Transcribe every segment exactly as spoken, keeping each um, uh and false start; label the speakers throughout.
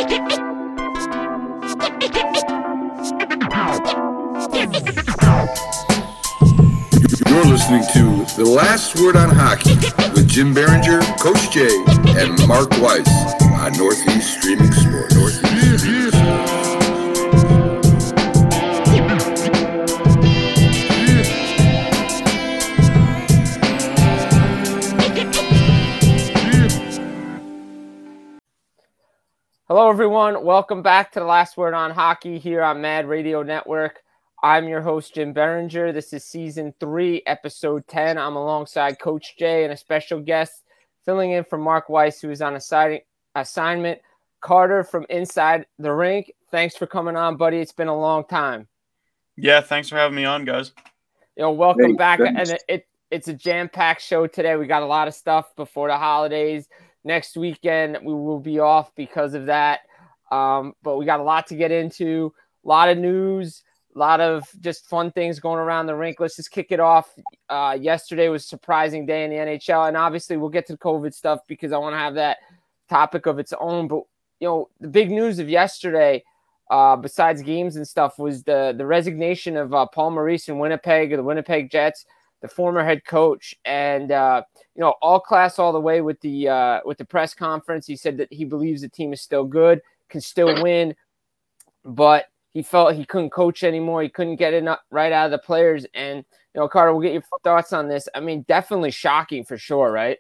Speaker 1: You're listening to The Last Word on Hockey with Jim Berenger, Coach Jay, and Mark Weiss on Northeast Streaming Sports. Northeast Streaming Sports.
Speaker 2: Hello, everyone. Welcome back to The Last Word on Hockey here on Mad Radio Network. I'm your host, Jim Berenger. This is Season three, Episode ten. I'm alongside Coach Jay and a special guest filling in for Mark Weiss, who is on assi- assignment. Carter from Inside the Rink. Thanks for coming on, buddy. It's been a long time.
Speaker 3: Yeah, thanks for having me on, guys.
Speaker 2: You know, welcome
Speaker 1: Hey,
Speaker 2: back.
Speaker 1: thanks.
Speaker 2: And it, it it's a jam-packed show today. We got a lot of stuff before the holidays. Next weekend, we will be off because of that. Um, but we got a lot to get into, a lot of news, a lot of just fun things going around the rink. Let's just kick it off. Uh, yesterday was a surprising day in the N H L, and obviously we'll get to the COVID stuff because I want to have that topic of its own. But, you know, the big news of yesterday, uh, besides games and stuff, was the, the resignation of uh, Paul Maurice in Winnipeg, the Winnipeg Jets, the former head coach. And, uh, you know, all class all the way with the uh, with the press conference. He said that he believes the team is still good, can still win, but he felt he couldn't coach anymore. He couldn't get it right out of the players. And, you know, Carter, we'll get your thoughts on this. I mean, definitely shocking for sure, right?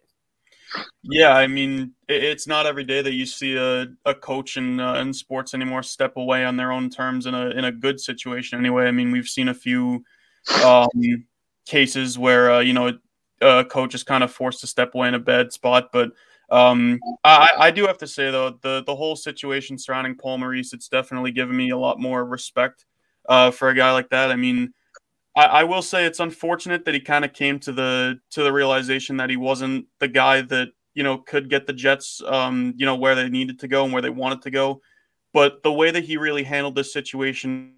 Speaker 3: Yeah, I mean, it, it's not every day that you see a, a coach in uh, in sports anymore step away on their own terms in a in a good situation. Anyway, I mean, we've seen a few um, cases where uh, you know a coach is kind of forced to step away in a bad spot, but um, I, I do have to say though the the whole situation surrounding Paul Maurice, it's definitely given me a lot more respect uh, for a guy like that. I mean. I will say it's unfortunate that he kind of came to the to the realization that he wasn't the guy that, you know, could get the Jets, um, you know, where they needed to go and where they wanted to go. But the way that he really handled this situation,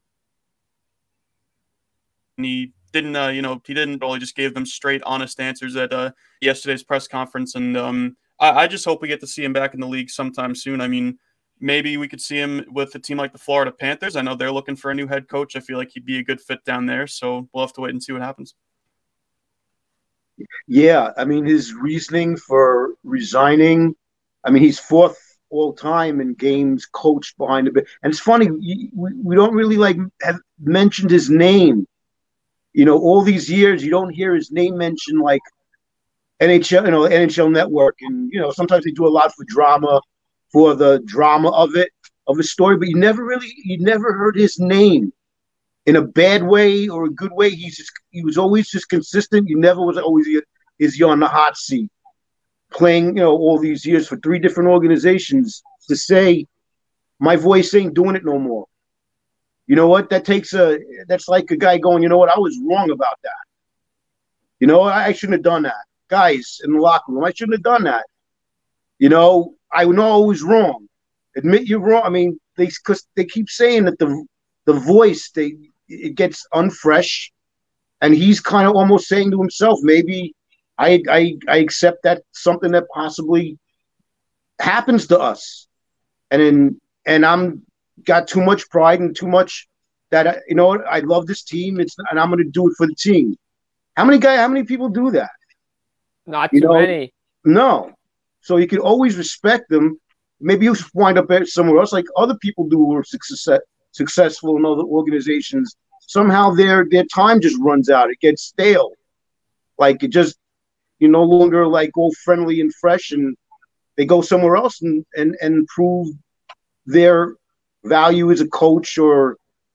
Speaker 3: he didn't, uh, you know, he didn't really just gave them straight, honest answers at uh, yesterday's press conference. And um, I, I just hope we get to see him back in the league sometime soon. I mean, maybe we could see him with a team like the Florida Panthers. I know they're looking for a new head coach. I feel like he'd be a good fit down there. So we'll have to wait and see what happens.
Speaker 4: Yeah, I mean, his reasoning for resigning, I mean, he's fourth all time in games coached behind the bench. And it's funny, we, we don't really like have mentioned his name. You know, all these years, you don't hear his name mentioned like N H L, you know, N H L Network. And, you know, sometimes they do a lot for drama, for the drama of it, of the story, but you never really, you never heard his name in a bad way or a good way. He's just, he was always just consistent. You never was always, is he on the hot seat playing, you know, all these years for three different organizations to say, my voice ain't doing it no more. You know what? That takes a, that's like a guy going, you know what? I was wrong about that. You know, I, I shouldn't have done that. Guys in the locker room, I shouldn't have done that. You know, I know I was wrong. Admit you're wrong. I mean, they because they keep saying that the the voice they it gets unfresh, and he's kind of almost saying to himself, maybe I I I accept that something that possibly happens to us, and in, and I'm got too much pride and too much that I, you know what, I love this team. It's and I'm going to do it for the team. How many guys? How many people do that?
Speaker 2: Not
Speaker 4: you
Speaker 2: too
Speaker 4: know?
Speaker 2: many.
Speaker 4: No. So you can always respect them. Maybe you'll wind up somewhere else like other people do who are success, successful in other organizations. Somehow their their time just runs out. It gets stale. Like it just, you're no longer like all friendly and fresh, and they go somewhere else and, and, and prove their value as a coach or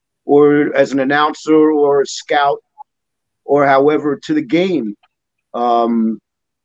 Speaker 4: or as an announcer or a scout or however to the game. Um,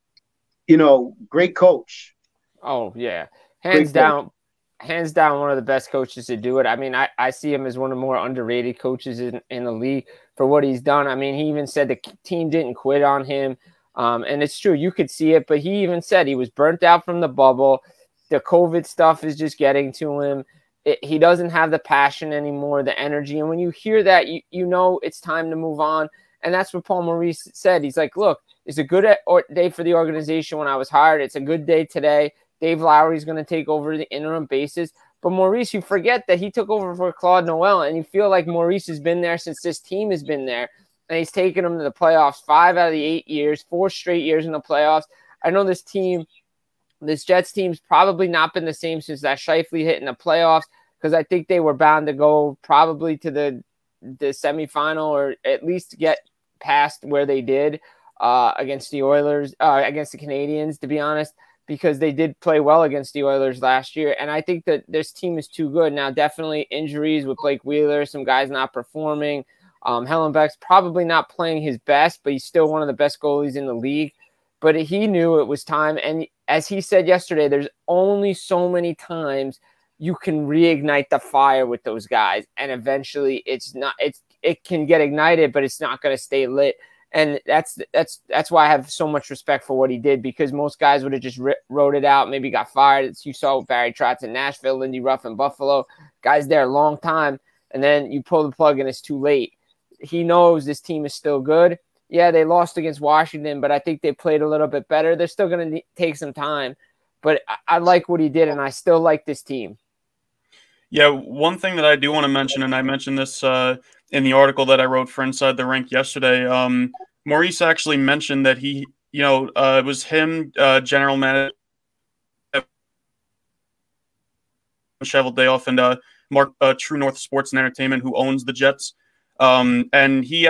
Speaker 4: You know, great coach.
Speaker 2: Oh, yeah. Hands
Speaker 4: Great
Speaker 2: down, coach. hands down, one of the best coaches to do it. I mean, I, I see him as one of the more underrated coaches in, in the league for what he's done. I mean, he even said the team didn't quit on him. Um, and it's true. You could see it, but he even said he was burnt out from the bubble. The COVID stuff is just getting to him. It, he doesn't have the passion anymore, the energy. And when you hear that, you, you know it's time to move on. And that's what Paul Maurice said. He's like, look, it's a good day for the organization when I was hired. It's a good day today. Dave Lowry is going to take over the interim basis. But Maurice, you forget that he took over for Claude Noel, and you feel like Maurice has been there since this team has been there. And he's taken them to the playoffs five out of the eight years, four straight years in the playoffs. I know this team, this Jets team's probably not been the same since that Scheifele hit in the playoffs, because I think they were bound to go probably to the, the semifinal or at least get past where they did uh, against the Oilers, uh, against the Canadians, to be honest, because they did play well against the Oilers last year. And I think that this team is too good. Now, definitely injuries with Blake Wheeler, some guys not performing. Um, Hellenbeck's probably not playing his best, but he's still one of the best goalies in the league. But he knew it was time. And as he said yesterday, there's only so many times you can reignite the fire with those guys. And eventually it's not, it's, it can get ignited, but it's not going to stay lit. And that's, that's, that's why I have so much respect for what he did, because most guys would have just ri- wrote it out, maybe got fired. It's, you saw Barry Trotz in Nashville, Lindy Ruff in Buffalo, guys there a long time. And then you pull the plug and it's too late. He knows this team is still good. Yeah, they lost against Washington, but I think they played a little bit better. They're still going to take some time, but I, I like what he did, and I still like this team.
Speaker 3: Yeah, one thing that I do want to mention, and I mentioned this uh, in the article that I wrote for Inside the Rink yesterday, um, Maurice actually mentioned that he, you know, uh, it was him, uh, general manager, Cheveldayoff, and uh, Mark, uh, True North Sports and Entertainment, who owns the Jets. Um, and he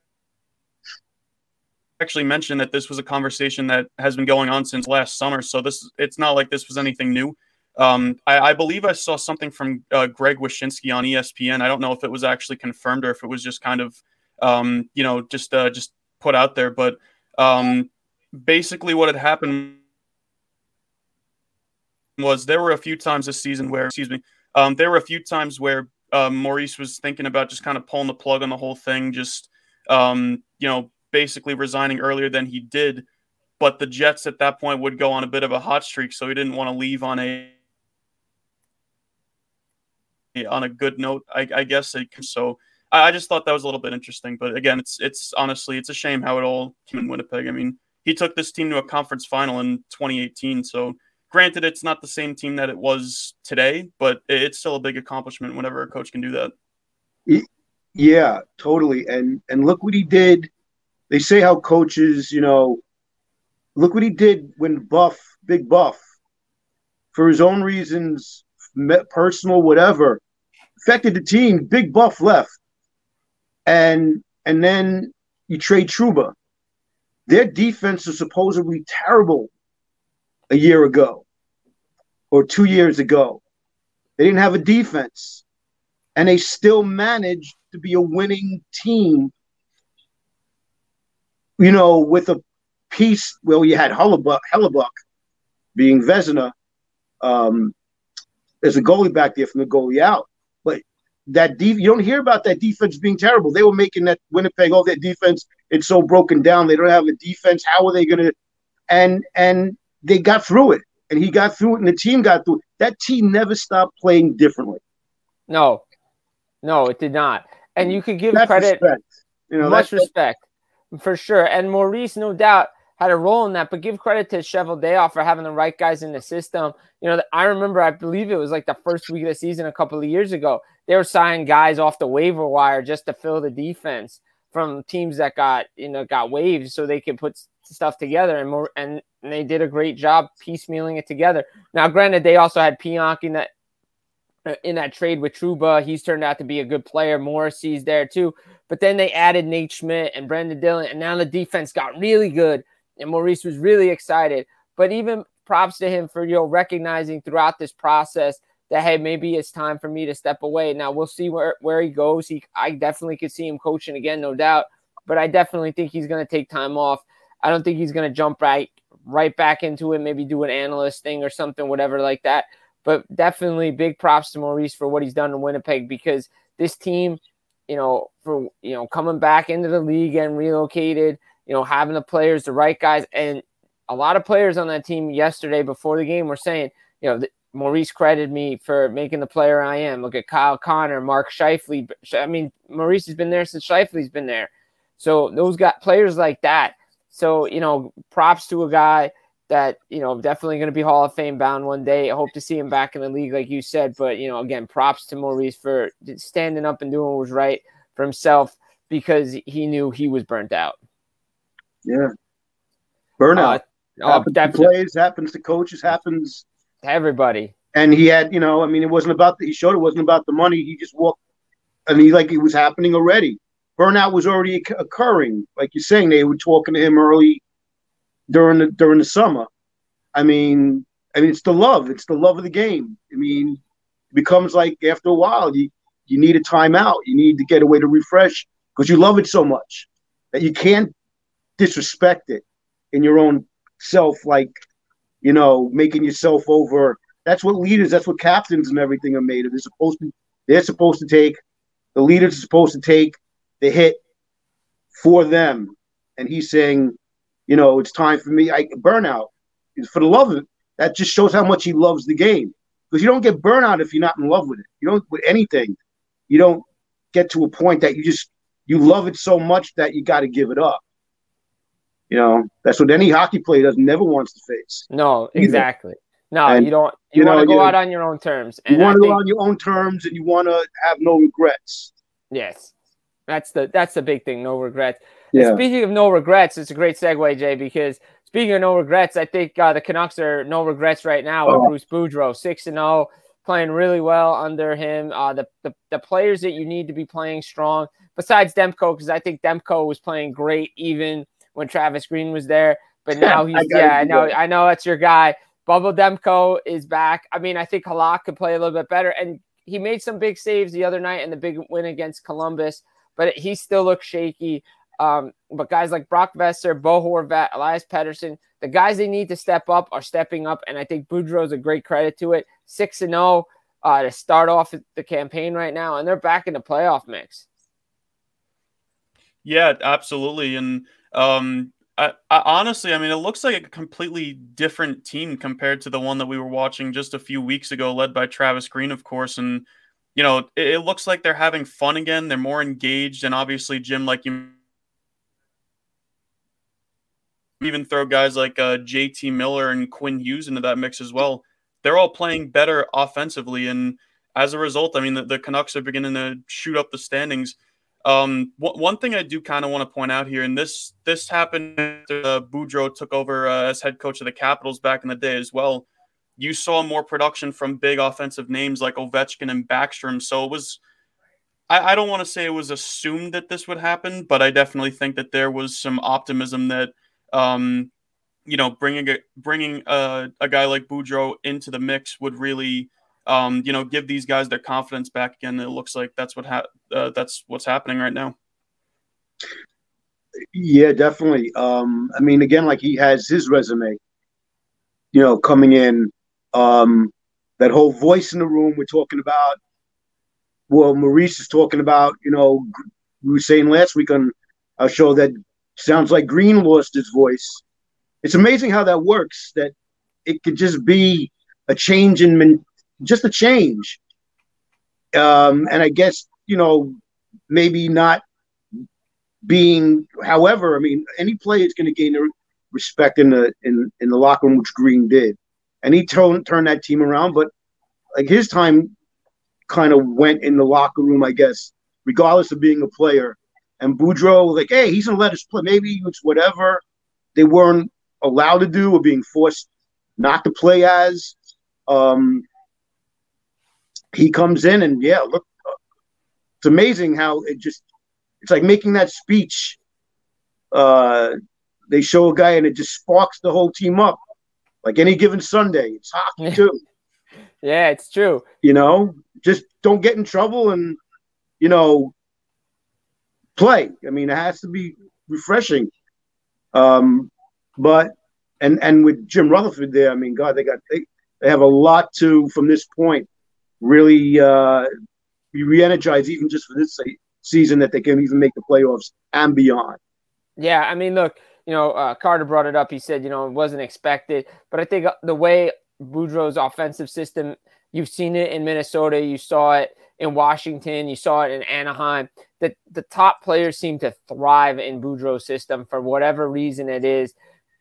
Speaker 3: actually mentioned that this was a conversation that has been going on since last summer. So this, it's not like this was anything new. Um, I, I believe I saw something from uh, Greg Wyshynski on E S P N. I don't know if it was actually confirmed or if it was just kind of, um, you know, just uh, just put out there. But um, basically what had happened was there were a few times this season where, excuse me, um, there were a few times where uh, Maurice was thinking about just kind of pulling the plug on the whole thing, just, um, you know, basically resigning earlier than he did. But the Jets at that point would go on a bit of a hot streak, so he didn't want to leave on a on a good note, I, I guess. So I just thought that was a little bit interesting. But again, it's it's honestly, it's a shame how it all came in Winnipeg. I mean, he took this team to a conference final in twenty eighteen. So granted, it's not the same team that it was today, but it's still a big accomplishment whenever a coach can do that.
Speaker 4: Yeah, totally. And and look what he did. They say how coaches, you know, look what he did when Buff, Big Buff, for his own reasons, personal, whatever, affected the team. Big Buff left. And and then you trade Trouba. Their defense was supposedly terrible a year ago or two years ago. They didn't have a defense. And they still managed to be a winning team, you know, with a piece. Well, you had Hellebuck, Hellebuck being Vezina um, as a goalie back there from the goalie out. But that def- you don't hear about that defense being terrible. They were making that Winnipeg, oh, their defense, it's so broken down. They don't have a defense. How are they going to – and and they got through it. And he got through it, and the team got through it. That team never stopped playing differently.
Speaker 2: No. No, it did not. And you could give
Speaker 4: that's
Speaker 2: credit
Speaker 4: respect. You know,
Speaker 2: much
Speaker 4: that's,
Speaker 2: respect, for sure. And Maurice, no doubt, had a role in that. But give credit to Cheveldayoff for having the right guys in the system. You know, I remember, I believe it was like the first week of the season a couple of years ago, they were signing guys off the waiver wire just to fill the defense from teams that got, you know, got waived so they could put stuff together. And more, and, and they did a great job piecemealing it together. Now, granted, they also had Pionk in that in that trade with Trouba. He's turned out to be a good player. Morrissey's there too. But then they added Nate Schmidt and Brendan Dillon, and now the defense got really good, and Maurice was really excited. But even props to him for, you know, recognizing throughout this process that, hey, maybe it's time for me to step away. Now, we'll see where, where he goes. He, I definitely could see him coaching again, no doubt, but I definitely think he's going to take time off. I don't think he's going to jump right, right back into it, maybe do an analyst thing or something, whatever like that. But definitely big props to Maurice for what he's done in Winnipeg, because this team, you know, for, you know, coming back into the league and relocated, you know, having the players, the right guys, and a lot of players on that team yesterday before the game were saying, you know, Maurice credited me for making the player I am. Look at Kyle Connor, Mark Scheifele. I mean, Maurice has been there since Scheifele's been there. So those got players like that. So, you know, props to a guy that, you know, definitely going to be Hall of Fame bound one day. I hope to see him back in the league, like you said. But, you know, again, props to Maurice for standing up and doing what was right for himself because he knew he was burnt out.
Speaker 4: Yeah. Burnout. Uh, happens to players, happens to coaches, happens
Speaker 2: to everybody.
Speaker 4: And he had, you know, I mean, it wasn't about the, he showed it wasn't about the money. He just walked, I mean, like it was happening already. Burnout was already occurring. Like you're saying, they were talking to him early during the during the summer. I mean, I mean, it's the love. It's the love of the game. I mean, it becomes like after a while, you you need a timeout. You need to get away to refresh because you love it so much that you can't disrespect it in your own self, like, you know, making yourself over. That's what leaders, that's what captains and everything are made of. They're supposed to, they're supposed to take, the leaders are supposed to take the hit for them. And he's saying, you know, it's time for me. I burnout for the love of it. That just shows how much he loves the game. Because you don't get burnout if you're not in love with it. You don't with anything. You don't get to a point that you just you love it so much that you got to give it up. You know, that's what any hockey player does. Never wants to face.
Speaker 2: No, exactly. Either. No,
Speaker 4: and,
Speaker 2: you don't. You, you want to go out on your own terms.
Speaker 4: And you want to go out on your own terms, and you want to have no regrets.
Speaker 2: Yes, that's the that's the big thing. No regrets.
Speaker 4: Yeah.
Speaker 2: And speaking of no regrets, it's a great segue, Jay, because speaking of no regrets, I think uh, the Canucks are no regrets right now with
Speaker 4: oh.
Speaker 2: Bruce Boudreau, six and zero, playing really well under him. Uh, the, the the players that you need to be playing strong, besides Demko, because I think Demko was playing great even when Travis Green was there. But now he's I yeah, I know, I know that's your guy. Bubble Demko is back. I mean, I think Halak could play a little bit better, and he made some big saves the other night in the big win against Columbus, but he still looks shaky. Um, but guys like Brock Besser, Bo Horvat, Elias Pettersson, the guys they need to step up are stepping up, and I think Boudreau's a great credit to it. six and oh uh, to start off the campaign right now, and they're back in the playoff mix.
Speaker 3: Yeah, absolutely. And um, I, I, honestly, I mean, it looks like a completely different team compared to the one that we were watching just a few weeks ago, led by Travis Green, of course. And, you know, it, it looks like they're having fun again. They're more engaged. And obviously, Jim, like you even throw guys like uh, J T Miller and Quinn Hughes into that mix as well. They're all playing better offensively. And as a result, I mean, the, the Canucks are beginning to shoot up the standings. Um, w- one thing I do kind of want to point out here, and this this happened after uh, Boudreau took over uh, as head coach of the Capitals back in the day as well. You saw more production from big offensive names like Ovechkin and Backstrom. So it was, I, I don't want to say it was assumed that this would happen, but I definitely think that there was some optimism that, um, you know, bringing a, bringing a, a guy like Boudreau into the mix would really, Um, you know, give these guys their confidence back again. It looks like that's what ha- uh, that's what's happening right now.
Speaker 4: Yeah, definitely. Um, I mean, again, like he has his resume, you know, coming in. Um, that whole voice in the room we're talking about. Well, Maurice is talking about. You know, we were saying last week on our show that sounds like Green lost his voice. It's amazing how that works. That it could just be a change in. Men- Just a change. Um, and I guess, you know, maybe not being, however, I mean, any player is going to gain respect in the in, in the locker room, which Green did. And he turned turned that team around. But like his time kind of went in the locker room, I guess, regardless of being a player. And Boudreau was like, hey, he's going to let us play. Maybe it's whatever they weren't allowed to do or being forced not to play as. Um, He comes in and, yeah, look, it's amazing how it just – it's like making that speech. Uh, they show a guy and it just sparks the whole team up. Like any given Sunday. It's hockey, too.
Speaker 2: Yeah, it's true.
Speaker 4: You know, just don't get in trouble and, you know, play. I mean, it has to be refreshing. Um, but and, – and with Jim Rutherford there, I mean, God, they got they, they have a lot to, from this point, really uh, be re-energized even just for this season that they can even make the playoffs and beyond.
Speaker 2: Yeah, I mean, look, you know, uh, Carter brought it up. He said, you know, it wasn't expected. But I think the way Boudreau's offensive system, you've seen it in Minnesota, you saw it in Washington, you saw it in Anaheim, that the top players seem to thrive in Boudreau's system for whatever reason it is.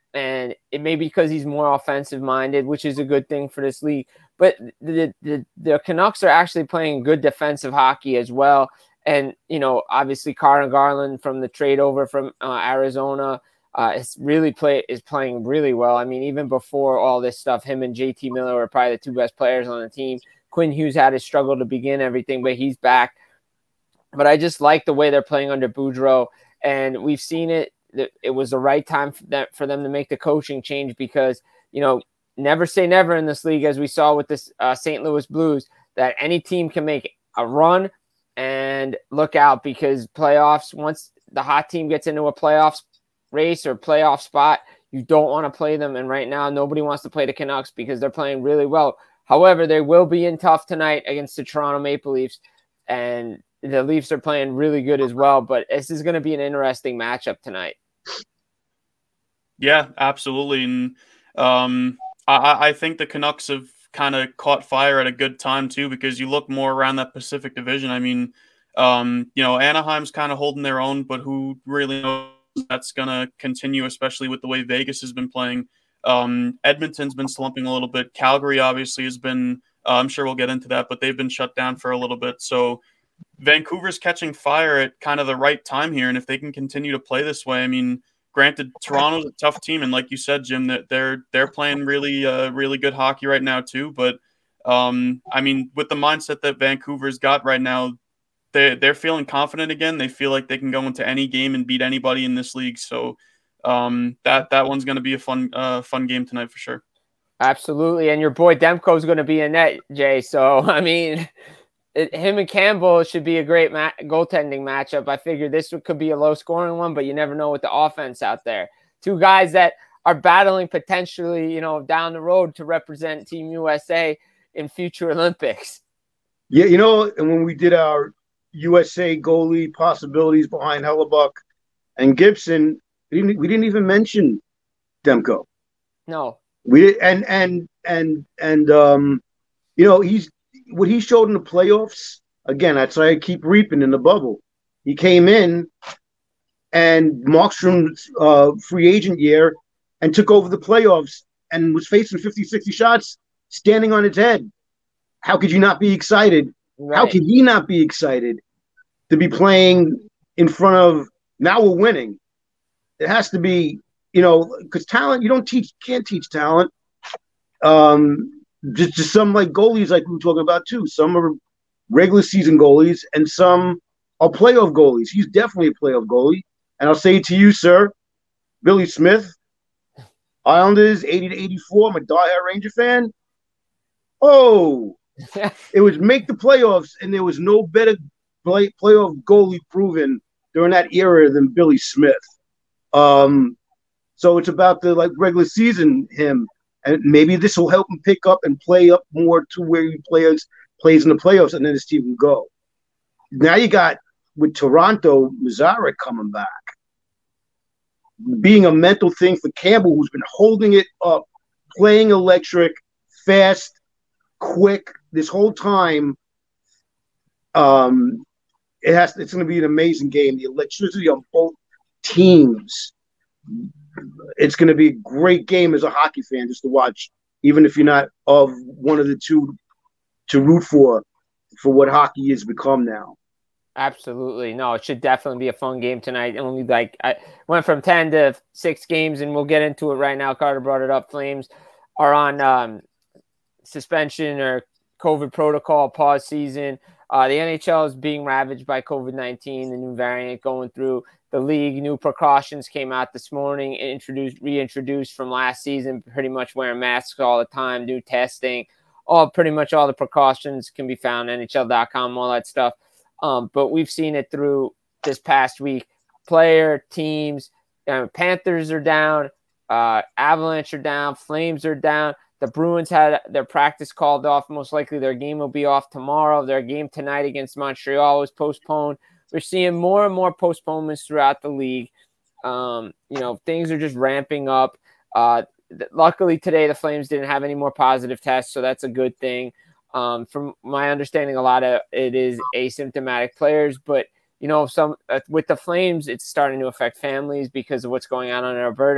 Speaker 2: and it may be because he's more offensive minded, which is a good thing for this league. But the, the the Canucks are actually playing good defensive hockey as well. And, you know, obviously Connor Garland from the trade over from uh, Arizona uh, is really play is playing really well. I mean, even before all this stuff, him and J T Miller were probably the two best players on the team. Quinn Hughes had his struggle to begin everything, but he's back. But I just like the way they're playing under Boudreau, and we've seen it. It was the right time for, that, for them to make the coaching change because, you know, never say never in this league, as we saw with this uh, Saint Louis Blues, that any team can make a run and look out because playoffs, once the hot team gets into a playoffs race or playoff spot, you don't want to play them. And right now, nobody wants to play the Canucks because they're playing really well. However, they will be in tough tonight against the Toronto Maple Leafs, and the Leafs are playing really good as well. But this is going to be an interesting matchup tonight.
Speaker 3: Yeah, absolutely. And um, I, I think the Canucks have kind of caught fire at a good time too, because you look more around that Pacific Division. I mean, um, you know, Anaheim's kind of holding their own, but who really knows that's going to continue, especially with the way Vegas has been playing. Um, Edmonton's been slumping a little bit. Calgary obviously has been, uh, I'm sure we'll get into that, but they've been shut down for a little bit. So Vancouver's catching fire at kind of the right time here. And if they can continue to play this way, I mean, granted, Toronto's a tough team, and like you said, Jim, that they're they're playing really uh, really good hockey right now too. But um, I mean, with the mindset that Vancouver's got right now, they they're feeling confident again. They feel like they can go into any game and beat anybody in this league. So um, that that one's going to be a fun uh, fun game tonight for sure.
Speaker 2: Absolutely, and your boy Demko is going to be in net, Jay. So I mean. It, him and Campbell should be a great ma- goaltending matchup. I figured this could be a low-scoring one, but you never know with the offense out there. Two guys that are battling potentially, you know, down the road to represent Team U S A in future Olympics.
Speaker 4: Yeah, you know, and when we did our U S A goalie possibilities behind Hellebuck and Gibson, we didn't, we didn't even mention Demko.
Speaker 2: No,
Speaker 4: we did, and and and and um, you know, he's. What he showed in the playoffs, again, that's why I keep reaping in the bubble. He came in and Markstrom's uh, free agent year and took over the playoffs and was facing fifty, sixty shots standing on his head. How could you not be excited? Right. How could he not be excited to be playing in front of, now we're winning. It has to be, you know, because talent, you don't teach, can't teach talent. Um, Just, just some like goalies, like we were talking about too. Some are regular season goalies, and some are playoff goalies. He's definitely a playoff goalie. And I'll say to you, sir, Billy Smith, Islanders eighty to eighty-four. I'm a diehard Ranger fan. Oh, it was make the playoffs, and there was no better play, playoff goalie proven during that era than Billy Smith. Um, so it's about the like regular season him. And maybe this will help him pick up and play up more to where he plays plays in the playoffs, and then his team can go. Now you got, with Toronto, Mazarek coming back. Being a mental thing for Campbell, who's been holding it up, playing electric, fast, quick, this whole time. Um, it has. It's going to be an amazing game. The electricity on both teams. It's going to be a great game as a hockey fan just to watch, even if you're not of one of the two to root for, for what hockey has become now.
Speaker 2: Absolutely. No, it should definitely be a fun game tonight. Only like I went from ten to six games, and we'll get into it right now. Carter brought it up. Flames are on um, suspension or COVID protocol pause season. Uh, the N H L is being ravaged by COVID nineteen, the new variant going through the league. New precautions came out this morning, introduced, reintroduced from last season, pretty much wearing masks all the time, new testing, all pretty much all the precautions can be found, N H L dot com, all that stuff. Um, but we've seen it through this past week. Player, teams, uh, Panthers are down, uh, Avalanche are down, Flames are down. The Bruins had their practice called off. Most likely their game will be off tomorrow. Their game tonight against Montreal was postponed. We're seeing more and more postponements throughout the league. Um, you know, things are just ramping up. Uh, th- luckily today, the Flames didn't have any more positive tests, so that's a good thing. Um, from my understanding, a lot of it is asymptomatic players, but you know, some uh, with the Flames, it's starting to affect families because of what's going on in Alberta.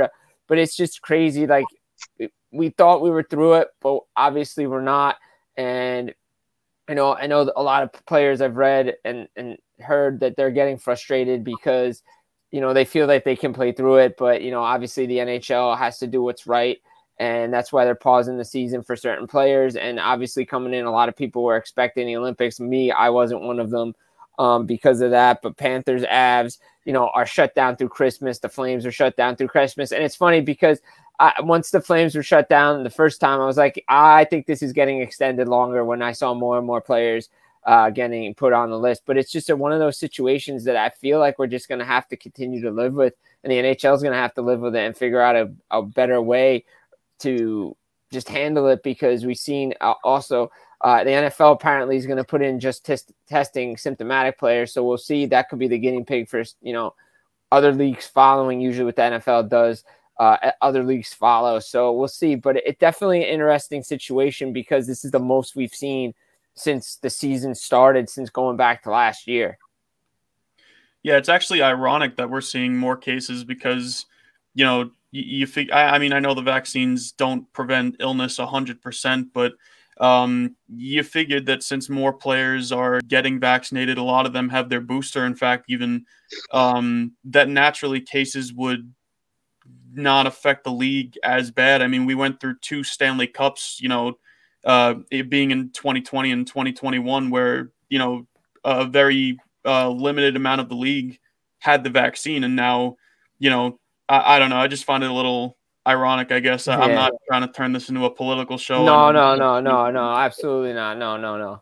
Speaker 2: but it's just crazy. Like, we thought we were through it, but obviously we're not. And I know, I know a lot of players I've read and, and heard that they're getting frustrated because, you know, they feel like they can play through it, but, you know, obviously the N H L has to do what's right. And that's why they're pausing the season for certain players. And obviously coming in, a lot of people were expecting the Olympics. Me, I wasn't one of them um, because of that. But Panthers, Avs, you know, are shut down through Christmas. The Flames are shut down through Christmas. And it's funny because I, once the Flames were shut down the first time, I was like, I think this is getting extended longer when I saw more and more players uh, getting put on the list. But it's just a, one of those situations that I feel like we're just going to have to continue to live with. And the N H L is going to have to live with it and figure out a, a better way to just handle it, because we've seen uh, also uh, the N F L apparently is going to put in just test, testing symptomatic players. So we'll see. That could be the guinea pig for, you know, other leagues following. Usually what the N F L does, uh, other leagues follow. So we'll see. But it, it definitely an interesting situation because this is the most we've seen since the season started, since going back to last year.
Speaker 3: Yeah, it's actually ironic that we're seeing more cases because, you know, You, you fig- I, I mean, I know the vaccines don't prevent illness one hundred percent, but um, you figured that since more players are getting vaccinated, a lot of them have their booster. In fact, even um, that naturally cases would not affect the league as bad. I mean, we went through two Stanley Cups, you know, uh, it being in twenty twenty and twenty twenty-one, where, you know, a very uh, limited amount of the league had the vaccine. And now, you know, I, I don't know. I just find it a little ironic, I guess. I, I'm
Speaker 2: Yeah.
Speaker 3: not trying to turn this into a political show.
Speaker 2: No, no, no, no, no, absolutely not. No, no, no.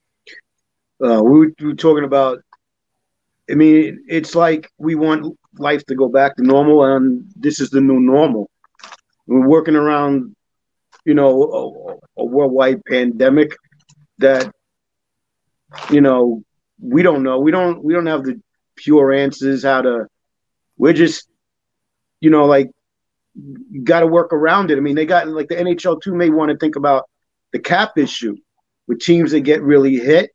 Speaker 4: Uh, we, were, we were talking about, I mean, it's like we want life to go back to normal, and this is the new normal. We're working around, you know, a, a worldwide pandemic that, you know, we don't know. We don't, we don't have the pure answers how to, we're just, you know, like, you got to work around it. I mean, they got, like, the N H L too may want to think about the cap issue with teams that get really hit.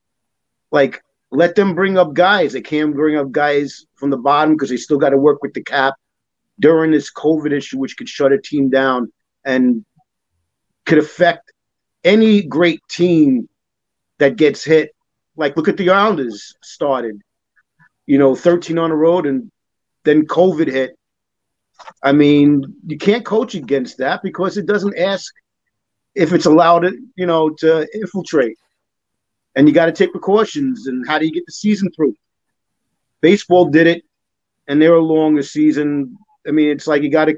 Speaker 4: Like, let them bring up guys. They can't bring up guys from the bottom because they still got to work with the cap during this COVID issue, which could shut a team down and could affect any great team that gets hit. Like, look at the Islanders started, you know, thirteen on the road, and then COVID hit. I mean, you can't coach against that because it doesn't ask if it's allowed, you know, to infiltrate. And you got to take precautions. And how do you get the season through? Baseball did it, and they were long the season. I mean, it's like you got to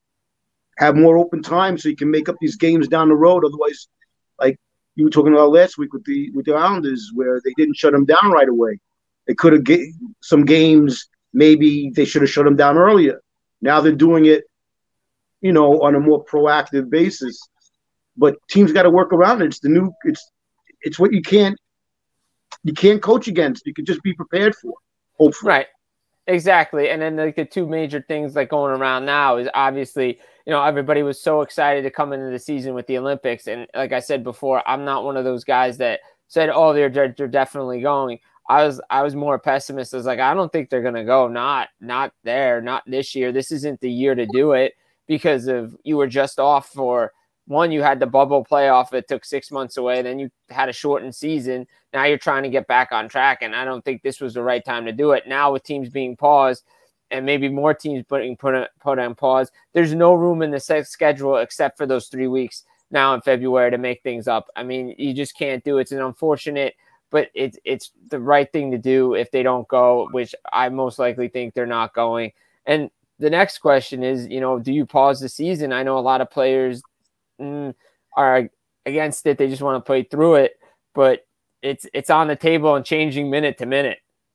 Speaker 4: have more open time so you can make up these games down the road. Otherwise, like you were talking about last week with the with the Islanders, where they didn't shut them down right away. They could have get some games. Maybe they should have shut them down earlier. Now they're doing it, you know, on a more proactive basis. But teams got to work around it. It's the new. It's it's what you can't you can't coach against. You can just be prepared for. Hopefully,
Speaker 2: right? Exactly. And then like the two major things like going around now is obviously, you know, everybody was so excited to come into the season with the Olympics, and like I said before, I'm not one of those guys that said, "Oh, they're they're definitely going." I was I was more pessimist. I was like, I don't think they're gonna go. Not not there. Not this year. This isn't the year to do it because of you were just off for one. You had the bubble playoff. It took six months away. Then you had a shortened season. Now you're trying to get back on track, and I don't think this was the right time to do it. Now with teams being paused, and maybe more teams putting put put on pause, there's no room in the schedule except for those three weeks now in February to make things up. I mean, you just can't do it. It's an unfortunate. But it's it's the right thing to do if they don't go, which I most likely think they're not going. And the next question is, you know, do you pause the season? I know a lot of players mm, are against it. They just want to play through it, but it's it's on the table and changing minute to minute.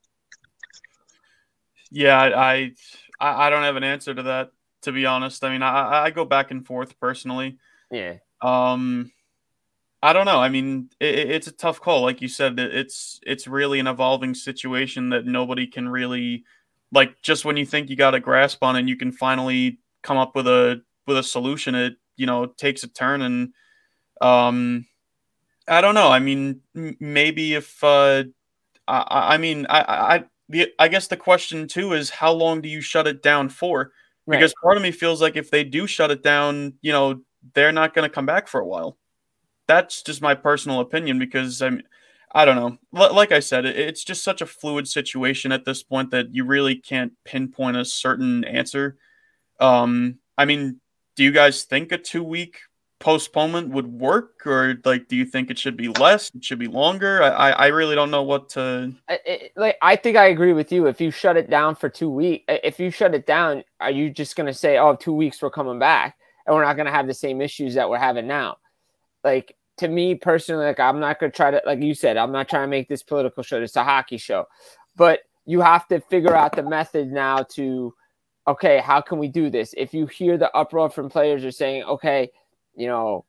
Speaker 3: Yeah, I I, I don't have an answer to that, to be honest. I mean, I, I go back and forth personally.
Speaker 2: Yeah.
Speaker 3: Um. I don't know. I mean, it, it's a tough call. Like you said, it's it's really an evolving situation that nobody can really, like, just when you think you got a grasp on it, you can finally come up with a with a solution. It, you know, takes a turn, and um, I don't know. I mean, maybe if uh, I, I mean, I I the I guess the question too is how long do you shut it down for?
Speaker 2: Right.
Speaker 3: Because part of me feels like if they do shut it down, you know, they're not going to come back for a while. That's just my personal opinion because I'm, I don't know. L- like I said, it, it's just such a fluid situation at this point that you really can't pinpoint a certain answer. Um, I mean, do you guys think a two week postponement would work, or like, do you think it should be less? It should be longer? I, I, I really don't know what to.
Speaker 2: I, it, like I think I agree with you. If you shut it down for two weeks, if you shut it down, are you just going to say, "Oh, two weeks we're coming back, and we're not going to have the same issues that we're having now"? Like to me personally, like I'm not going to try to, like you said, I'm not trying to make this political show. It's a hockey show, but you have to figure out the method now to, okay, how can we do this? If you hear the uproar from players are saying, okay, you know,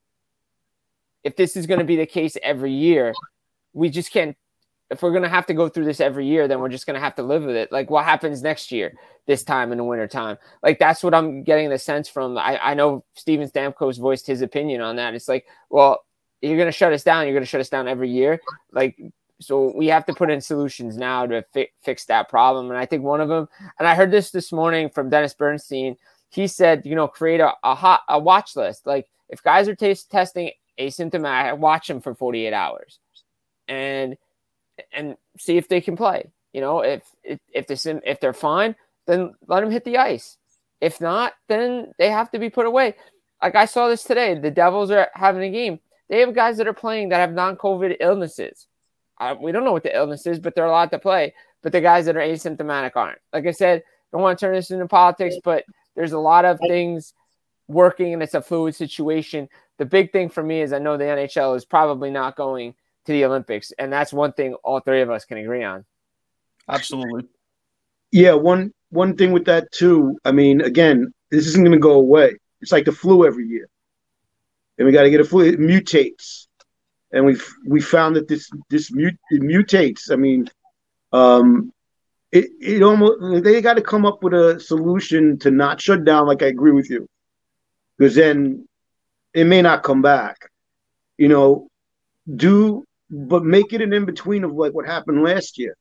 Speaker 2: if this is going to be the case every year, we just can't. If we're going to have to go through this every year, then we're just going to have to live with it. Like what happens next year, this time in the winter time? Like that's what I'm getting the sense from. I, I know Steven Stamkos voiced his opinion on that. It's like, well, you're going to shut us down. You're going to shut us down every year. Like, so we have to put in solutions now to fi- fix that problem. And I think one of them, and I heard this this morning from Dennis Bernstein, he said, you know, create a, a hot, a watch list. Like if guys are t- testing asymptomatic, watch them for forty-eight hours and, and see if they can play. You know, if if if the if they're fine, then let them hit the ice. If not, then they have to be put away. Like I saw this today, the Devils are having a game. They have guys that are playing that have non-COVID illnesses. Uh, we don't know what the illness is, but they're allowed to play. But the guys that are asymptomatic aren't. Like I said, don't want to turn this into politics, but there's a lot of things working, and it's a fluid situation. The big thing for me is I know the N H L is probably not going to the Olympics, and that's one thing all three of us can agree on.
Speaker 3: Absolutely.
Speaker 4: Yeah, one one thing with that too. I mean, again, this isn't going to go away. It's like the flu every year, and we got to get a flu. It mutates, and we we found that this this mut, it mutates. I mean, um, it it almost they got to come up with a solution to not shut down. Like I agree with you, because then it may not come back. You know, do but make it an in between of like what happened last year.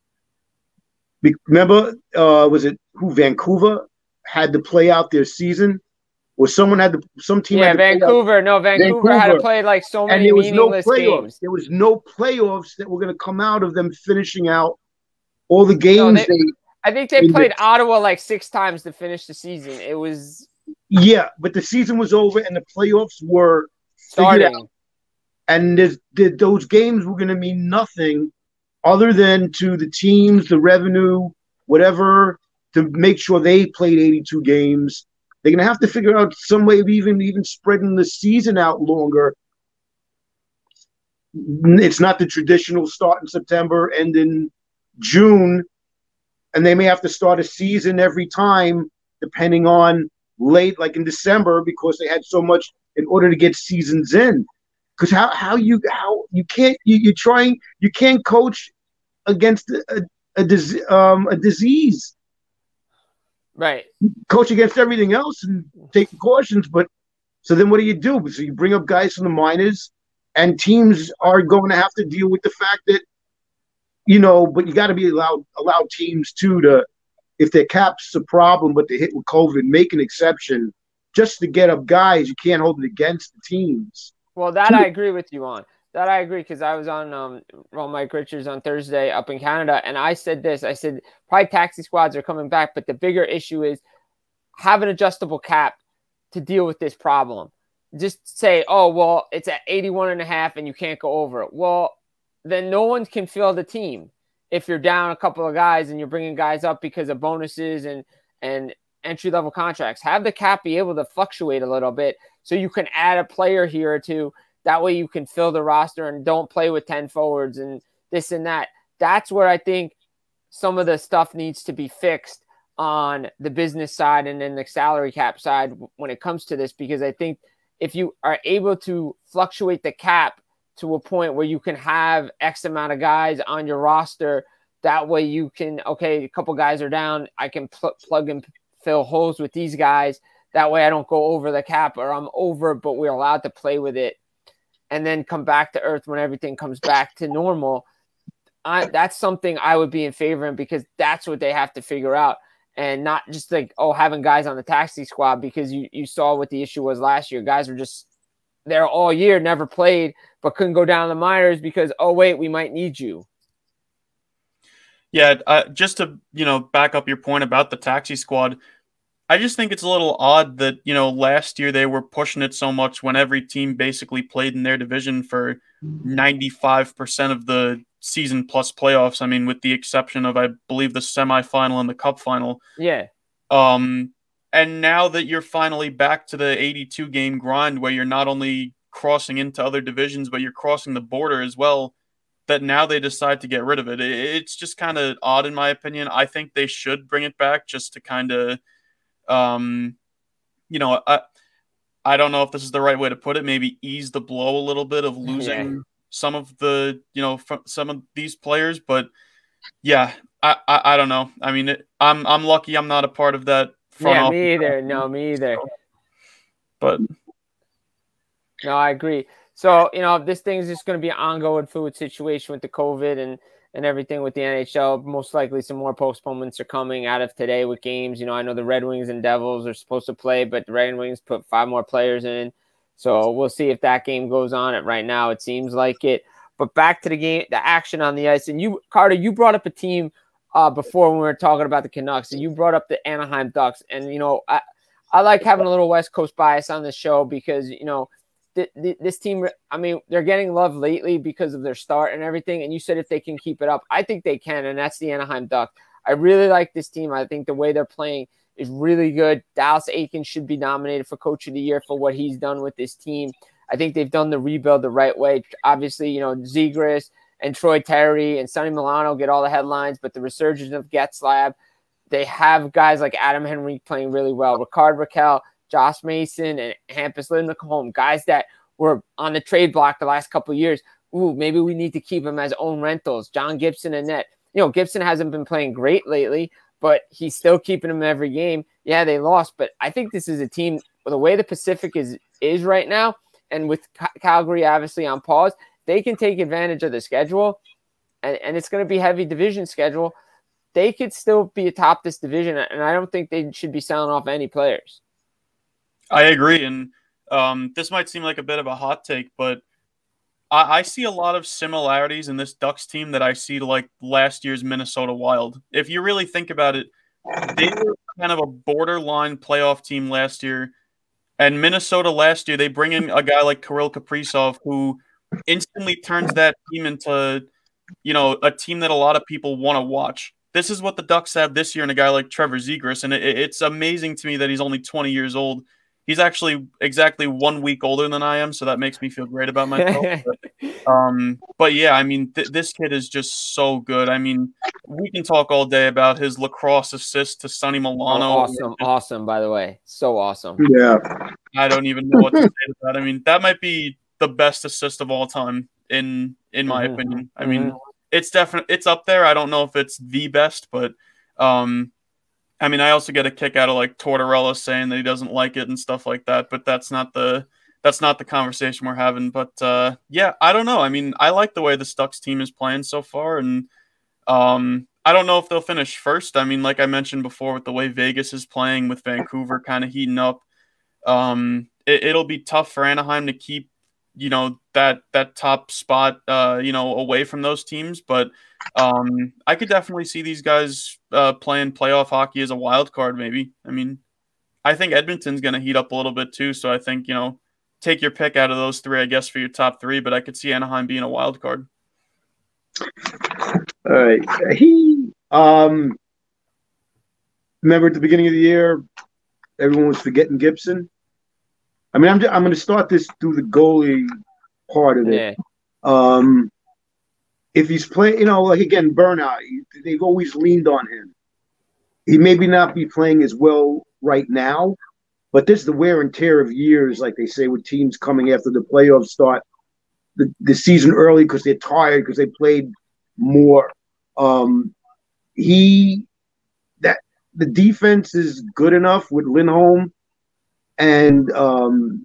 Speaker 4: Be, remember, uh, was it who Vancouver had to play out their season, or someone had to some team?
Speaker 2: Yeah,
Speaker 4: had to
Speaker 2: Vancouver. No, Vancouver, Vancouver had to play like so many
Speaker 4: and there was
Speaker 2: meaningless
Speaker 4: no playoffs.
Speaker 2: games.
Speaker 4: There was no playoffs that were going to come out of them finishing out all the games. No,
Speaker 2: they,
Speaker 4: they,
Speaker 2: I think they played the, Ottawa like six times to finish the season. It was
Speaker 4: yeah, but the season was over and the playoffs were
Speaker 2: starting.
Speaker 4: And there's, the, those games were going to mean nothing other than to the teams, the revenue, whatever, to make sure they played eighty-two games. They're going to have to figure out some way of even, even spreading the season out longer. It's not the traditional start in September, end in June, and they may have to start a season every time, depending on late, like in December, because they had so much in order to get seasons in. Because how how you how you can't you, you're trying you can't coach against a a, a, um, a disease,
Speaker 2: right?
Speaker 4: Coach against everything else and take precautions, but so then what do you do? So you bring up guys from the minors, and teams are going to have to deal with the fact that you know, but you got to be allowed allow teams too to, if their cap's a problem, but they hit with COVID, make an exception just to get up guys. You can't hold it against the teams.
Speaker 2: Well, that I agree with you on. That I agree because I was on um, Ron Mike Richards on Thursday up in Canada, and I said this. I said probably taxi squads are coming back, but the bigger issue is have an adjustable cap to deal with this problem. Just say, oh, well, it's at eighty-one and a half and you can't go over it. Well, then no one can fill the team if you're down a couple of guys and you're bringing guys up because of bonuses and, and entry-level contracts. Have the cap be able to fluctuate a little bit so you can add a player here or two. That way you can fill the roster and don't play with ten forwards and this and that. That's where I think some of the stuff needs to be fixed on the business side and then the salary cap side when it comes to this, because I think if you are able to fluctuate the cap to a point where you can have X amount of guys on your roster, that way you can, okay, a couple guys are down, I can pl- plug and fill holes with these guys. That way I don't go over the cap, or I'm over, but we're allowed to play with it and then come back to earth when everything comes back to normal. I, that's something I would be in favor of, because that's what they have to figure out. and not just like, oh, having guys on the taxi squad, because you, you saw what the issue was last year. Guys were just there all year, never played, but couldn't go down to the minors because, oh, wait, we might need you.
Speaker 3: Yeah, uh, just to, you know, back up your point about the taxi squad, I just think it's a little odd that, you know, last year they were pushing it so much when every team basically played in their division for ninety-five percent of the season plus playoffs. I mean, with the exception of, I believe, the semifinal and the cup final.
Speaker 2: Yeah.
Speaker 3: Um, and now that you're finally back to the eighty-two game grind where you're not only crossing into other divisions, but you're crossing the border as well, that now they decide to get rid of it. It's just kind of odd in my opinion. I think they should bring it back just to kind of, um, you know, I, I don't know if this is the right way to put it, maybe ease the blow a little bit of losing yeah. some of the, you know, some of these players. But yeah, I, I, I don't know. I mean, it, I'm, I'm lucky I'm not a part of that. Front
Speaker 2: yeah,
Speaker 3: office.
Speaker 2: me either. No, me either.
Speaker 3: But
Speaker 2: no, I agree. So, you know, this thing's just going to be an ongoing fluid situation with the COVID and, and everything with the N H L. Most likely some more postponements are coming out of today with games. You know, I know the Red Wings and Devils are supposed to play, but the Red Wings put five more players in. So we'll see if that game goes on. It right now, it seems like it. But back to the game, the action on the ice. And you, Carter, you brought up a team uh, before when we were talking about the Canucks, and you brought up the Anaheim Ducks. And, you know, I, I like having a little West Coast bias on this show because, you know, this team, I mean, they're getting love lately because of their start and everything. And you said if they can keep it up, I think they can. And that's the Anaheim Ducks. I really like this team. I think the way they're playing is really good. Dallas Eakins should be nominated for Coach of the Year for what he's done with this team. I think they've done the rebuild the right way. Obviously, you know, Zegras and Troy Terry and Sonny Milano get all the headlines, but the resurgence of Getzlab, they have guys like Adam Henrique playing really well. Ricard Raquel, Josh Mason, and Hampus Lindholm, guys that were on the trade block the last couple of years. Ooh, maybe we need to keep them as own rentals. John Gibson and net. You know, Gibson hasn't been playing great lately, but he's still keeping them every game. Yeah, they lost, but I think this is a team, the way the Pacific is is right now, and with Calgary obviously on pause, they can take advantage of the schedule, and, and it's going to be heavy division schedule. They could still be atop this division, and I don't think they should be selling off any players.
Speaker 3: I agree, and um, this might seem like a bit of a hot take, but I, I see a lot of similarities in this Ducks team that I see to like last year's Minnesota Wild. If you really think about it, they were kind of a borderline playoff team last year, and Minnesota last year, they bring in a guy like Kirill Kaprizov who instantly turns that team into, you know, a team that a lot of people want to watch. This is what the Ducks have this year in a guy like Trevor Zegras, and it, it's amazing to me that he's only twenty years old. He's actually exactly one week older than I am, so that makes me feel great about myself. but, um, but yeah, I mean, th- this kid is just so good. I mean, we can talk all day about his lacrosse assist to Sonny Milano.
Speaker 2: Oh, awesome, awesome, by the way. So awesome.
Speaker 4: Yeah.
Speaker 3: I don't even know what to say to that. I mean, that might be the best assist of all time, in in my mm-hmm. opinion. I mean, mm-hmm. it's definitely it's up there. I don't know if it's the best, but um, I mean, I also get a kick out of like Tortorella saying that he doesn't like it and stuff like that, but that's not the that's not the conversation we're having. But uh, yeah, I don't know. I mean, I like the way the Ducks team is playing so far, and um, I don't know if they'll finish first. I mean, like I mentioned before, with the way Vegas is playing, with Vancouver kind of heating up, um, it, it'll be tough for Anaheim to keep, you know, that that top spot, uh, you know, away from those teams. But um, I could definitely see these guys uh, playing playoff hockey as a wild card, maybe. I mean, I think Edmonton's going to heat up a little bit too. So I think, you know, take your pick out of those three, I guess, for your top three. But I could see Anaheim being a wild card.
Speaker 4: All right. He, um, remember at the beginning of the year, everyone was forgetting Gibson. I mean, I'm just, I'm going to start this through the goalie part of it.
Speaker 2: Yeah.
Speaker 4: Um, if he's playing, you know, like again, burnout, they've always leaned on him. He maybe not be playing as well right now, but this is the wear and tear of years, like they say, with teams coming after the playoffs start the, the season early because they're tired because they played more. Um, he that the defense is good enough with Lindholm. And um,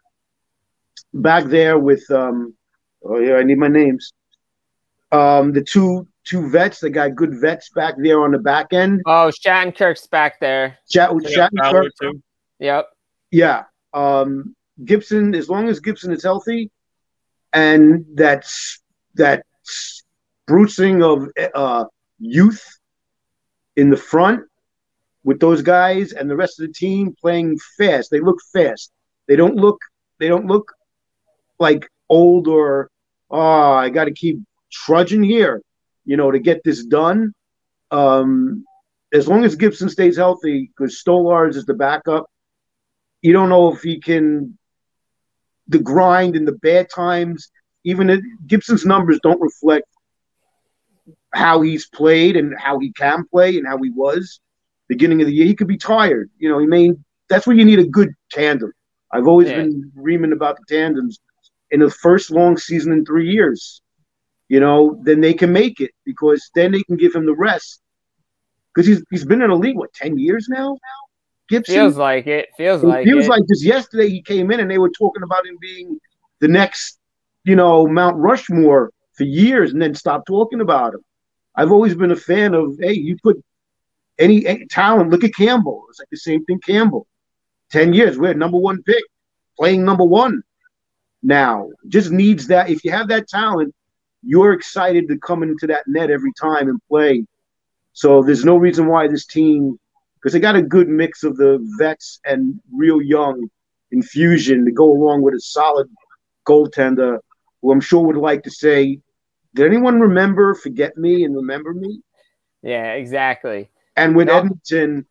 Speaker 4: back there with, um, oh yeah, I need my names. Um, the two two vets. They got good vets back there on the back end.
Speaker 2: Oh, Shattenkirk's back there.
Speaker 4: Chat,
Speaker 3: Yeah,
Speaker 4: Shattenkirk.
Speaker 3: too.
Speaker 2: Yep.
Speaker 4: Yeah. Um, Gibson, as long as Gibson is healthy, and that's that sprucing of uh, youth in the front with those guys and the rest of the team playing fast. They look fast. They don't look. They don't look like old or oh, I got to keep trudging here, you know, to get this done. Um, as long as Gibson stays healthy, because Stolarz is the backup, you don't know if he can. The grind and the bad times, even if Gibson's numbers don't reflect how he's played and how he can play and how he was beginning of the year. He could be tired, you know. He may. That's where you need a good tandem. I've always yeah. been dreaming about the tandems. In the first long season in three years, you know, then they can make it because then they can give him the rest. Because he's he's been in the league, what, ten years now? Gibson?
Speaker 2: Feels like it. Feels
Speaker 4: it
Speaker 2: like
Speaker 4: feels
Speaker 2: it.
Speaker 4: like just yesterday he came in and they were talking about him being the next, you know, Mount Rushmore for years and then stopped talking about him. I've always been a fan of, hey, you put any, any talent, look at Campbell. It's like the same thing, Campbell. ten years, we're number one pick, playing number one. Now, just needs that. If you have that talent, you're excited to come into that net every time and play. So there's no reason why this team, because they got a good mix of the vets and real young infusion to go along with a solid goaltender who I'm sure would like to say, did anyone remember, forget me and remember me?
Speaker 2: Yeah, exactly.
Speaker 4: And with
Speaker 2: no.
Speaker 4: Edmonton,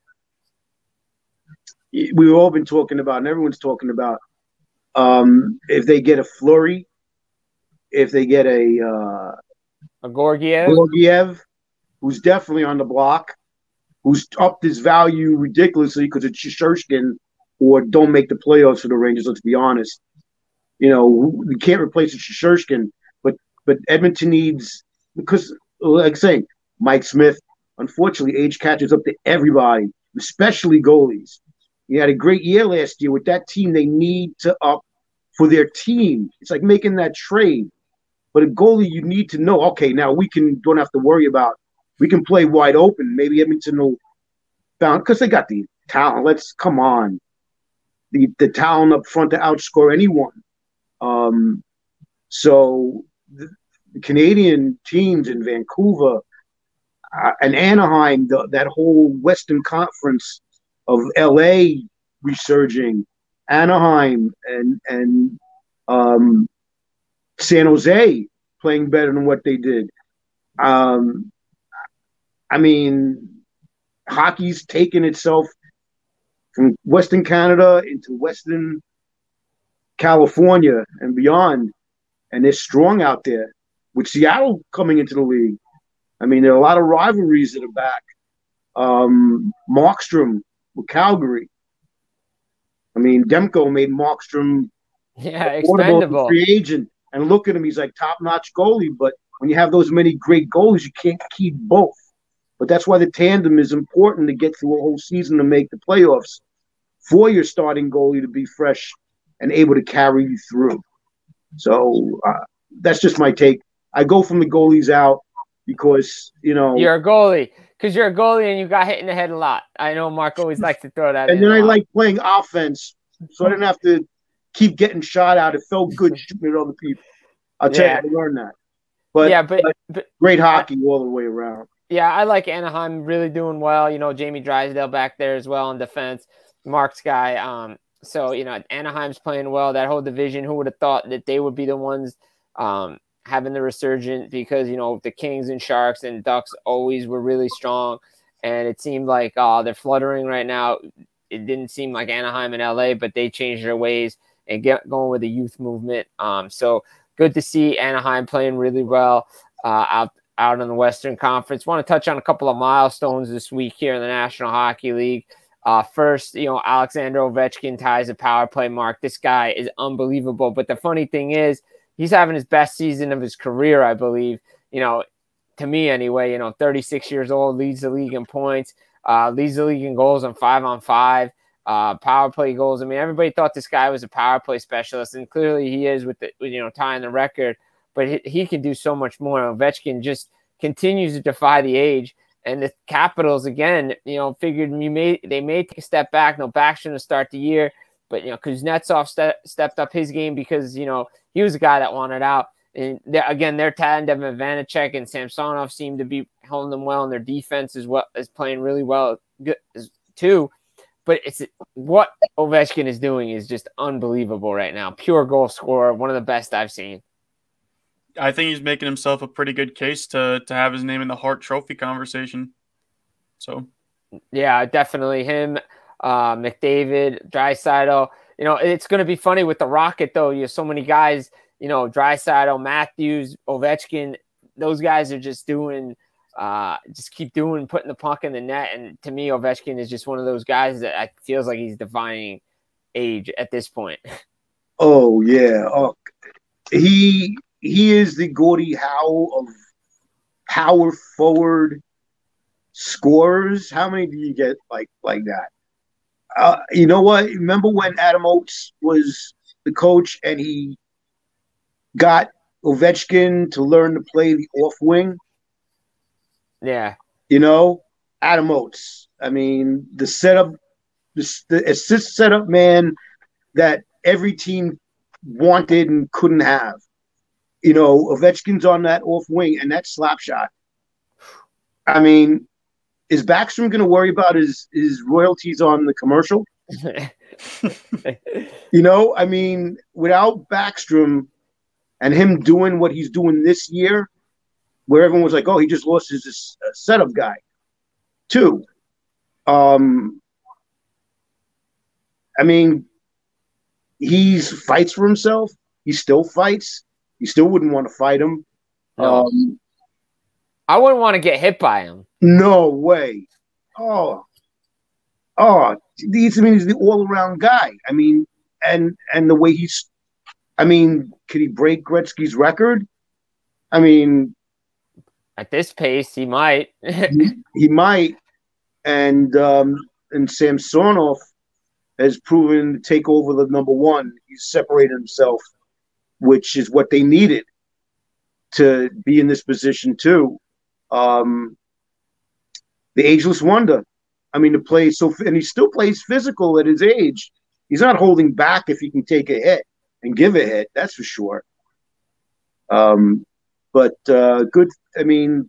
Speaker 4: we've all been talking about, and everyone's talking about, Um, if they get a Fleury, if they get a uh,
Speaker 2: a Gorgiev,
Speaker 4: Gorgiev, who's definitely on the block, who's upped his value ridiculously because it's Shesterkin, or don't make the playoffs for the Rangers. Let's be honest. You know, we can't replace Shesterkin, but but Edmonton needs, because like I say, Mike Smith. Unfortunately, age catches up to everybody, especially goalies. He had a great year last year with that team. They need to up for their team. It's like making that trade. But a goalie, you need to know, okay, now we can don't have to worry about, we can play wide open. Maybe Edmonton will bounce, because they got the talent. Let's, come on. The the talent up front to outscore anyone. Um, so the, the Canadian teams in Vancouver uh, and Anaheim, the, that whole Western Conference of L A resurging, Anaheim and and um, San Jose playing better than what they did. Um, I mean, hockey's taken itself from Western Canada into Western California and beyond, and they're strong out there. With Seattle coming into the league, I mean, there are a lot of rivalries that are back. Um, Markstrom with Calgary. I mean, Demko made Markstrom
Speaker 2: yeah, expendable
Speaker 4: free agent, and look at him, he's like top-notch goalie. But when you have those many great goalies, you can't keep both. But that's why the tandem is important to get through a whole season to make the playoffs for your starting goalie to be fresh and able to carry you through. So uh, that's just my take. I go from the goalies out because, you know,
Speaker 2: you're a goalie. Because you're a goalie and you got hit in the head a lot. I know Mark always likes to throw that
Speaker 4: and
Speaker 2: in.
Speaker 4: And then I like playing offense, so I didn't have to keep getting shot out. It felt good shooting at other people. I'll tell yeah. you, I learned that. But,
Speaker 2: yeah, but,
Speaker 4: but,
Speaker 2: but
Speaker 4: great hockey all the way around.
Speaker 2: Yeah, I like Anaheim really doing well. You know, Jamie Drysdale back there as well in defense. Mark's guy. Um, so, you know, Anaheim's playing well. That whole division, who would have thought that they would be the ones um, – having the resurgence, because, you know, the Kings and Sharks and Ducks always were really strong. And it seemed like uh, they're fluttering right now. It didn't seem like Anaheim and L A, but they changed their ways and get going with the youth movement. Um, so good to see Anaheim playing really well uh, out, out in the Western Conference. Want to touch on a couple of milestones this week here in the National Hockey League. Uh, first, you know, Alexander Ovechkin ties a power play mark. This guy is unbelievable. But the funny thing is, he's having his best season of his career, I believe. You know, to me anyway, you know, thirty-six years old, leads the league in points, uh, leads the league in goals on five on five, uh, power play goals. I mean, everybody thought this guy was a power play specialist, and clearly he is with the, you know, tying the record, but he, he can do so much more. Ovechkin just continues to defy the age. And the Capitals, again, you know, figured you may, they may take a step back. No Backstrom to start the year. But, you know, Kuznetsov ste- stepped up his game because, you know, he was a guy that wanted out. And again, their tandem, Vanacek and Samsonov, seem to be holding them well, and their defense is well is playing really well too. But it's what Ovechkin is doing is just unbelievable right now. Pure goal scorer, one of the best I've seen.
Speaker 3: I think he's making himself a pretty good case to to have his name in the Hart Trophy conversation. So,
Speaker 2: yeah, definitely him, uh, McDavid, Draisaitl. You know, it's going to be funny with the Rocket though. You have so many guys. You know, Draisaitl, Matthews, Ovechkin. Those guys are just doing. Uh, just keep doing, putting the puck in the net. And to me, Ovechkin is just one of those guys that I feels like he's defying age at this point.
Speaker 4: Oh yeah. Oh, he, he is the Gordie Howe of power forward scorers. How many do you get like, like that? Uh, you know what? Remember when Adam Oates was the coach and he got Ovechkin to learn to play the off wing?
Speaker 2: Yeah.
Speaker 4: You know, Adam Oates. I mean, the setup, the, the assist setup man that every team wanted and couldn't have. You know, Ovechkin's on that off wing and that slap shot. I mean, is Backstrom going to worry about his, his royalties on the commercial? You know, I mean, without Backstrom and him doing what he's doing this year, where everyone was like, oh, he just lost his uh, setup guy. Two, um, I mean, he fights for himself. He still fights. You still wouldn't want to fight him.
Speaker 2: No.
Speaker 4: Um,
Speaker 2: I wouldn't want to get hit by him.
Speaker 4: No way. Oh, oh, he's, I mean, he's the all-around guy. I mean, and and the way he's, I mean, could he break Gretzky's record? I mean,
Speaker 2: at this pace, he might.
Speaker 4: he, he might. And um, and Samsonov has proven to take over the number one. He's separated himself, which is what they needed to be in this position too. Um, the ageless wonder. I mean, to play so, and he still plays physical at his age. He's not holding back if he can take a hit and give a hit. That's for sure. Um, but uh, good. I mean,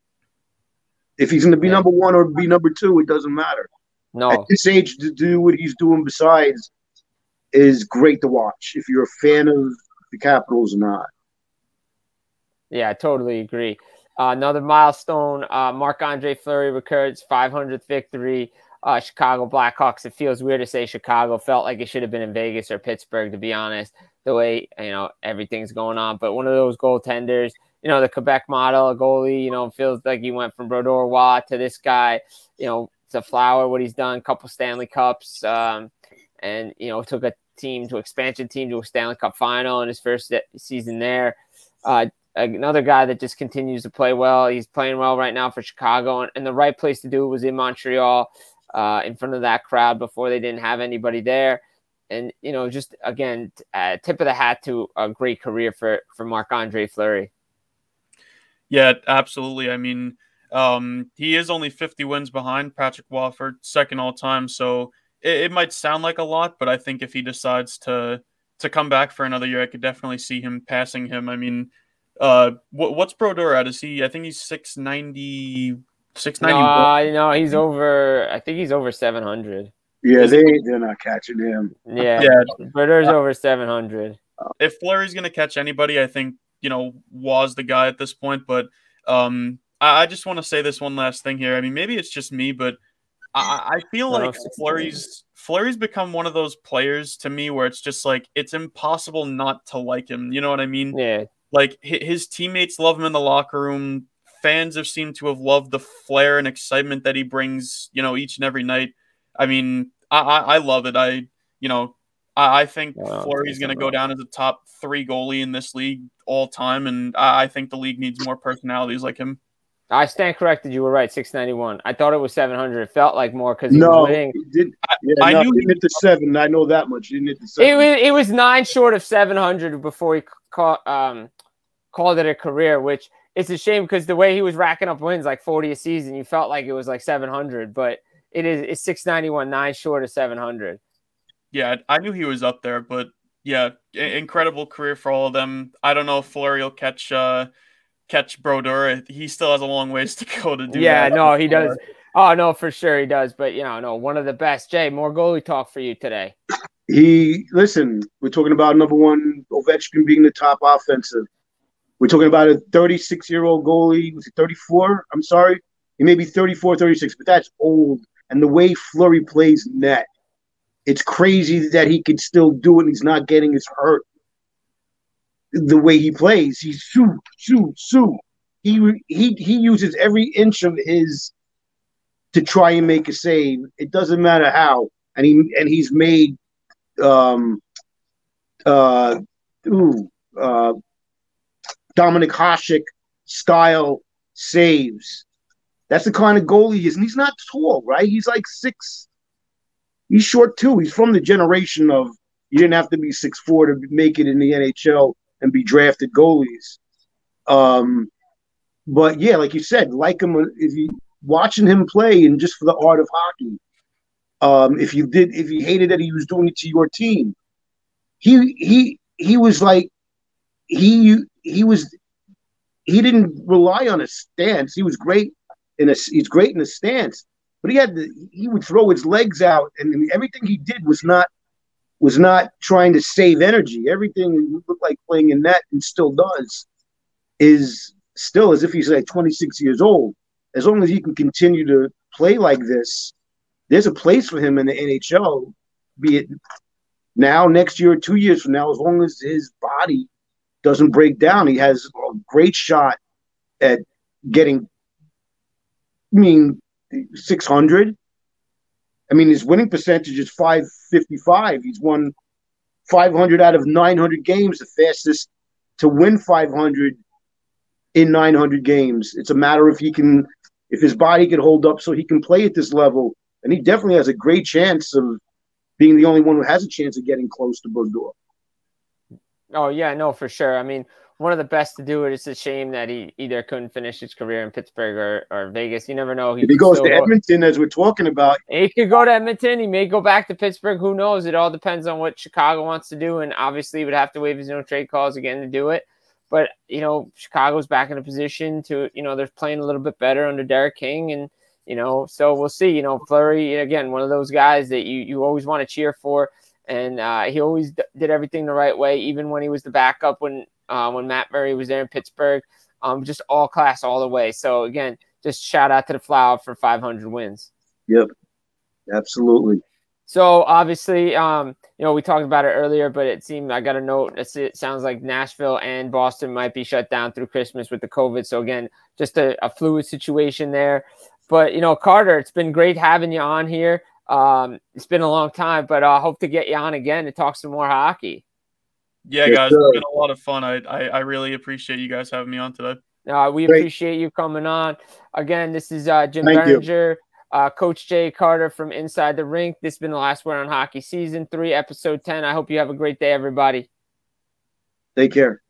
Speaker 4: if he's going to be number one or be number two, it doesn't matter.
Speaker 2: No,
Speaker 4: at this age, to do what he's doing besides is great to watch. If you're a fan of the Capitals or not.
Speaker 2: Yeah, I totally agree. Uh, another milestone, uh, Marc-Andre Fleury records five hundredth victory. Uh, Chicago Blackhawks. It feels weird to say Chicago. Felt like it should have been in Vegas or Pittsburgh, to be honest, the way, you know, everything's going on. But one of those goaltenders, you know, the Quebec model, a goalie, you know, feels like he went from Brodeur Roy to this guy, you know, to Flower, what he's done, couple Stanley Cups, um, and, you know, took a team to expansion team to a Stanley Cup final in his first season there. Uh, Another guy that just continues to play well. He's playing well right now for Chicago, and, and the right place to do it was in Montreal, uh, in front of that crowd before they didn't have anybody there. And, you know, just, again, uh, tip of the hat to a great career for, for Marc-Andre Fleury.
Speaker 3: Yeah, absolutely. I mean, um, he is only fifty wins behind Patrick Wofford, second all time. So it, it might sound like a lot, but I think if he decides to to come back for another year, I could definitely see him passing him. I mean, Uh, what, what's Brodeur at? Is he? I think he's six ninety, six ninety.
Speaker 2: No, uh, no, he's over. I think he's over seven hundred.
Speaker 4: Yeah, they they're not catching him.
Speaker 2: Yeah,
Speaker 3: yeah.
Speaker 2: Brodeur's uh, over seven hundred.
Speaker 3: If Fleury's gonna catch anybody, I think you know Waugh's the guy at this point. But um, I, I just want to say this one last thing here. I mean, maybe it's just me, but I, I feel like Fleury's Fleury's become one of those players to me where it's just like it's impossible not to like him. You know what I mean?
Speaker 2: Yeah.
Speaker 3: Like, his teammates love him in the locker room. Fans have seemed to have loved the flair and excitement that he brings, you know, each and every night. I mean, I, I, I love it. I, you know, I, I think wow, Fleury's going to go down as a top three goalie in this league all time, and I, I think the league needs more personalities like him.
Speaker 2: I stand corrected. You were right, six ninety-one. I thought it was seven hundred. It felt like more because he
Speaker 4: no,
Speaker 2: was winning.
Speaker 4: Did, yeah,
Speaker 3: I,
Speaker 4: no,
Speaker 3: I knew
Speaker 4: he didn't hit the seven. I know that much. He didn't hit the seven.
Speaker 2: It was, it was nine short of seven hundred before he caught, um, called it a career, which it's a shame because the way he was racking up wins, like forty a season, you felt like it was like seven hundred, but it is it's six ninety-one, nine short of seven hundred.
Speaker 3: Yeah, I knew he was up there, but yeah, incredible career for all of them. I don't know if Fleury will catch uh, catch Brodeur. He still has a long ways to go to do
Speaker 2: yeah,
Speaker 3: that.
Speaker 2: Yeah, no, he does. Oh, no, for sure he does. But, you know, no, one of the best. Jay, more goalie talk for you today.
Speaker 4: He, listen, we're talking about number one, Ovechkin being the top offensive. We're talking about a thirty-six-year-old goalie. Was he thirty-four? I'm sorry. He may be thirty-four, thirty-six, but that's old. And the way Fleury plays net, it's crazy that he can still do it and he's not getting his hurt. The way he plays, he's shoo, shoo, shoo. He, he, he uses every inch of his to try and make a save. It doesn't matter how. And he and he's made um uh ooh uh Dominic Hasek style saves. That's the kind of goalie he is. And he's not tall, right? He's like six. He's short too. He's from the generation of you didn't have to be six four to make it in the N H L and be drafted goalies. Um, but yeah, like you said, like him if you watching him play and just for the art of hockey. Um, if you did, if you hated that he was doing it to your team, he he he was like he he was he didn't rely on a stance. He was great in a he's great in a stance, but he had to, he would throw his legs out, and everything he did was not was not trying to save energy. Everything looked like playing in net, and still does, is still as if he's like twenty-six years old. As long as he can continue to play like this, there's a place for him in the N H L, be it now, next year, or two years from now, as long as his body doesn't break down. He has a great shot at getting, I mean, six hundred. I mean, his winning percentage is five fifty-five. He's won five hundred out of nine hundred games, the fastest to win five hundred in nine hundred games. It's a matter of he can, if his body can hold up so he can play at this level. And he definitely has a great chance of being the only one who has a chance of getting close to Brodeur.
Speaker 2: Oh, yeah, no, for sure. I mean, one of the best to do it. It's a shame that he either couldn't finish his career in Pittsburgh or, or Vegas. You never know.
Speaker 4: He if he goes to Edmonton, go, as we're talking about.
Speaker 2: He could go to Edmonton. He may go back to Pittsburgh. Who knows? It all depends on what Chicago wants to do. And obviously, he would have to waive his own trade calls again to do it. But, you know, Chicago's back in a position to, you know, they're playing a little bit better under Derek King. And, you know, so we'll see. You know, Fleury, again, one of those guys that you, you always want to cheer for. And uh, he always d- did everything the right way, even when he was the backup when uh, when Matt Murray was there in Pittsburgh. Um, just all class all the way. So, again, just shout out to the Flower for five hundred wins.
Speaker 4: Yep, absolutely.
Speaker 2: So, obviously, um, you know, we talked about it earlier, but it seemed I got a note. It sounds like Nashville and Boston might be shut down through Christmas with the COVID. So, again, just a, a fluid situation there. But, you know, Carter, it's been great having you on here. Um, it's been a long time, but I uh, hope to get you on again to talk some more hockey.
Speaker 3: Yeah, guys, it's been a lot of fun. I, I, I really appreciate you guys having me on today.
Speaker 2: Uh, we Great. appreciate you coming on. Again, this is uh, Jim Thank Berenger, uh, Coach Jay Carter from Inside the Rink. This has been the Last Word on Hockey, Season three, Episode ten. I hope you have a great day, everybody.
Speaker 4: Take care.